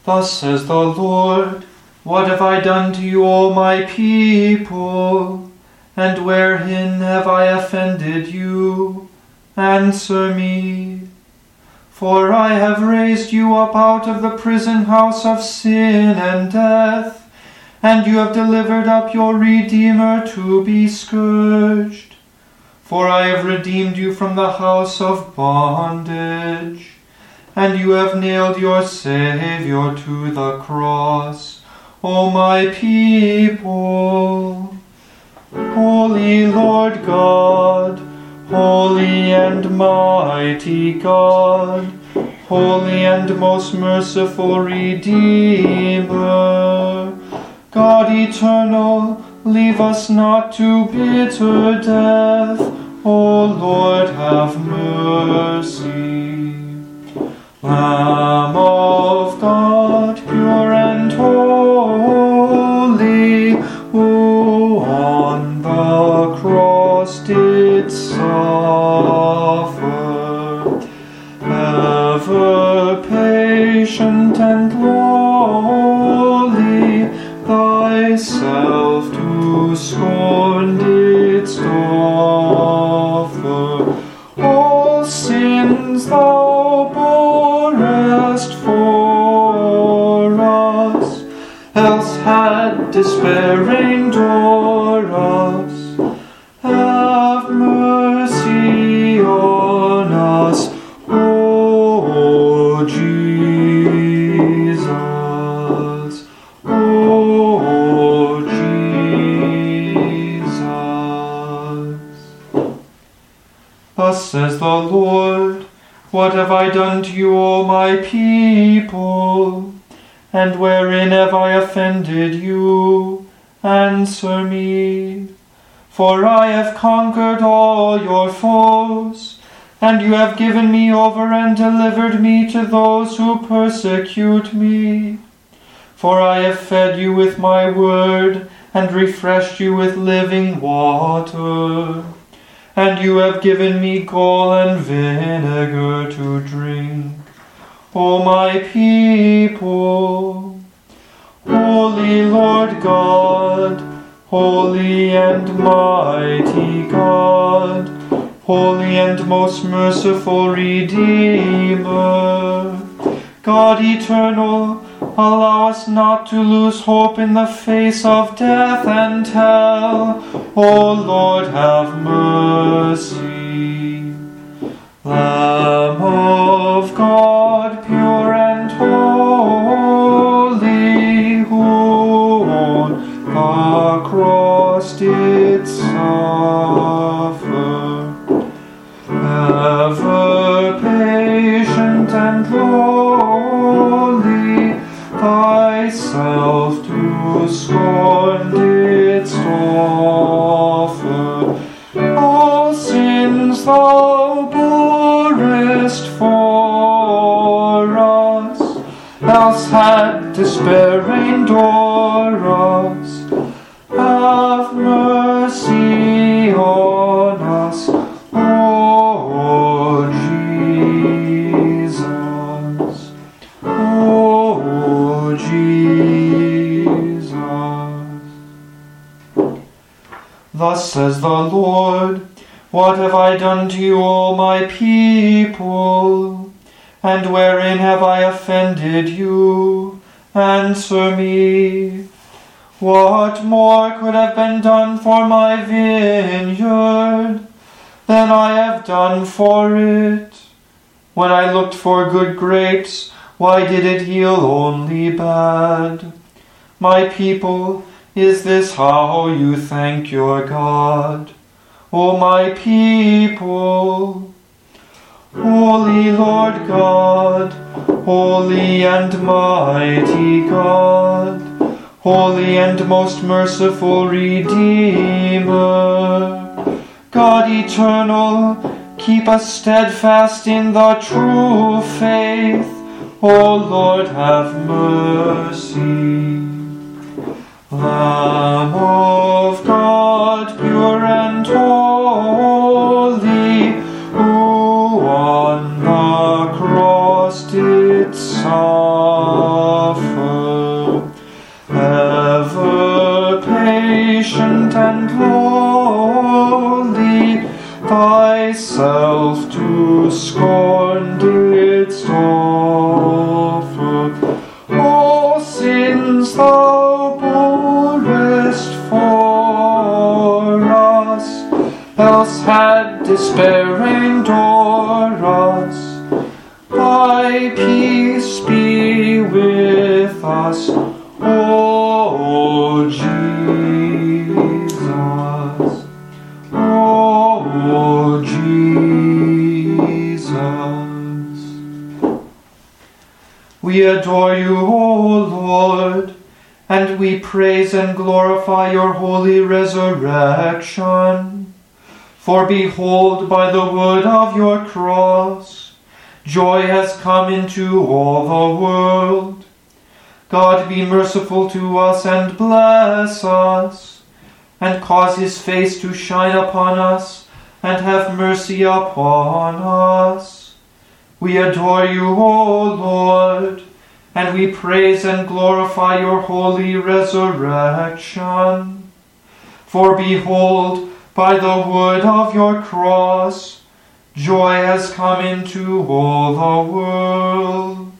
Thus says the Lord, what have I done to you, O my people? And wherein have I offended you? Answer me. For I have raised you up out of the prison house of sin and death, and you have delivered up your Redeemer to be scourged. For I have redeemed you from the house of bondage, and you have nailed your Saviour to the cross, O my people. Holy Lord God, holy and mighty God, holy and most merciful Redeemer, God eternal, leave us not to bitter death. O Lord, have mercy. Lamb of God, pure and holy, who on the cross did suffer, ever patient and lowly, thyself to scorn didst offer. All sins thou borest for us, else had despair reigned o'er us. Have mercy on us, O Jesus, O Jesus. Thus says the Lord, what have I done to you, O my people? And wherein have I offended you? Answer me. For I have conquered all your foes, and you have given me over and delivered me to those who persecute me. For I have fed you with my word, and refreshed you with living water. And you have given me gall and vinegar to drink, O my people. Holy Lord God, holy and mighty God, holy and most merciful Redeemer, God eternal, allow us not to lose hope in the face of death and hell. O Lord, have mercy. Lamb of God, pure and holy, who on the cross did suffer, ever patient and lowly, thyself to scorn didst offer. All sins thou borest for us, else had despair reigned o'er us. Have mercy on us, O Jesus, O Jesus. Thus says the Lord, what have I done to you, O my people? And wherein have I offended you? Answer me. What more could have been done for my vineyard than I have done for it? When I looked for good grapes, why did it yield only bad? My people, is this how you thank your God? O my people, holy Lord God, holy and mighty God, holy and most merciful Redeemer, God eternal, keep us steadfast in the true faith. O Lord, have mercy. Lamb of God, pure and holy, who on the cross did suffer, thyself to scorn didst offer. All sins thou borest for us, else had despair reigned o'er us. Thy peace be with us, O Jesus. O Jesus. We adore you, O Lord, and we praise and glorify your holy resurrection. For behold, by the wood of your cross, joy has come into all the world. God be merciful to us and bless us, and cause his face to shine upon us, and have mercy upon us. We adore you, O Lord, and we praise and glorify your holy resurrection. For behold, by the wood of your cross, joy has come into all the world.